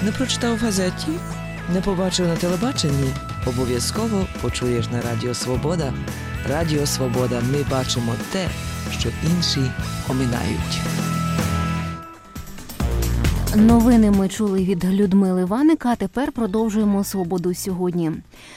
Не прочитав в газеті? Не побачив на телебаченні? Обов'язково почуєш на Радіо Свобода. Радіо Свобода. Ми бачимо те, що інші оминають. Новини ми чули від Людмили Ваника, а тепер продовжуємо «Свободу сьогодні».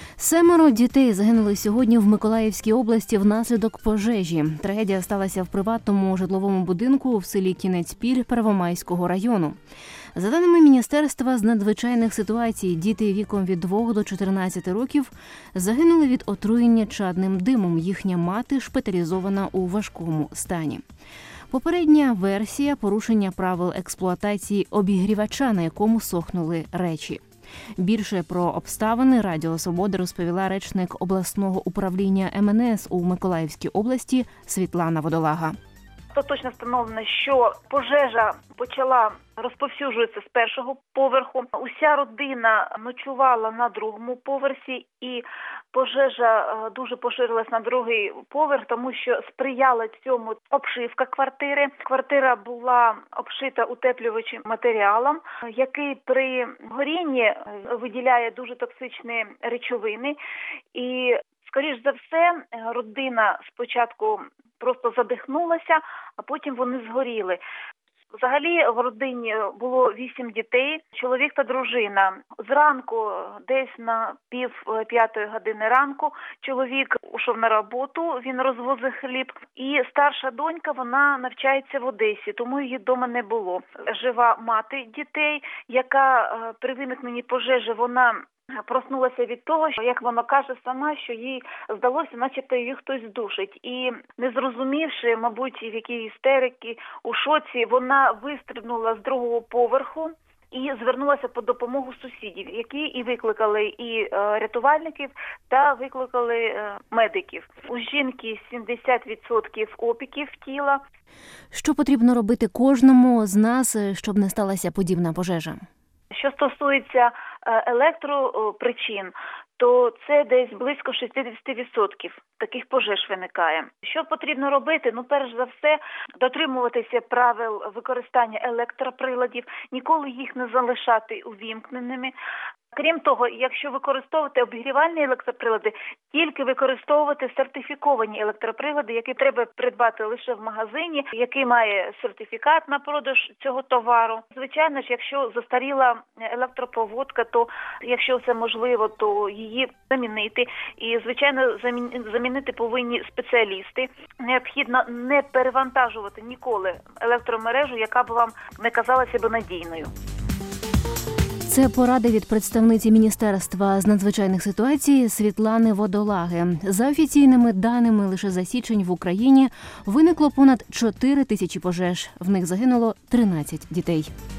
7 дітей загинули сьогодні в Миколаївській області внаслідок пожежі. Трагедія сталася в приватному житловому будинку в селі Кінець-Піль Первомайського району. За даними Міністерства з надзвичайних ситуацій, діти віком від 2 до 14 років загинули від отруєння чадним димом. Їхня мати шпиталізована у важкому стані. Попередня версія – порушення правил експлуатації обігрівача, на якому сохнули речі. Більше про обставини Радіо Свобода розповіла речник обласного управління МНС у Миколаївській області Світлана Водолага. Точно встановлено, що пожежа почала розповсюджуватися з першого поверху. Уся родина ночувала на другому поверсі, і пожежа дуже поширилась на другий поверх, тому що сприяла цьому обшивка квартири. Квартира була обшита утеплювачим матеріалом, який при горінні виділяє дуже токсичні речовини. І, скоріш за все, родина спочатку просто задихнулася, а потім вони згоріли. Взагалі в родині було 8 дітей, чоловік та дружина. Зранку, десь на 4:30 ранку, чоловік ушов на роботу, він розвозив хліб. І старша донька, вона навчається в Одесі, тому її вдома не було. Жива мати дітей, яка при виникненні пожежі, вона проснулася від того, що, як вона каже сама, що їй здалося, начебто її хтось душить. І не зрозумівши, мабуть, в якій істериці, у шоці, вона вистрибнула з другого поверху і звернулася по допомогу сусідів, які і викликали і рятувальників, та викликали медиків. У жінки 70% опіків тіла. Що потрібно робити кожному з нас, щоб не сталася подібна пожежа? Що стосується електропричин, то це десь близько 60% таких пожеж виникає. Що потрібно робити? Перш за все, дотримуватися правил використання електроприладів, ніколи їх не залишати увімкненими. Крім того, якщо використовувати обігрівальні електроприлади, тільки використовувати сертифіковані електроприлади, які треба придбати лише в магазині, який має сертифікат на продаж цього товару. Звичайно ж, якщо застаріла електропроводка, то якщо це можливо, то її замінити. І, звичайно, замінити повинні спеціалісти. Необхідно не перевантажувати ніколи електромережу, яка б вам не казалася б надійною. Це поради від представниці Міністерства з надзвичайних ситуацій Світлани Водолаги. За офіційними даними, лише за січень в Україні виникло понад 4 тисячі пожеж. В них загинуло 13 дітей.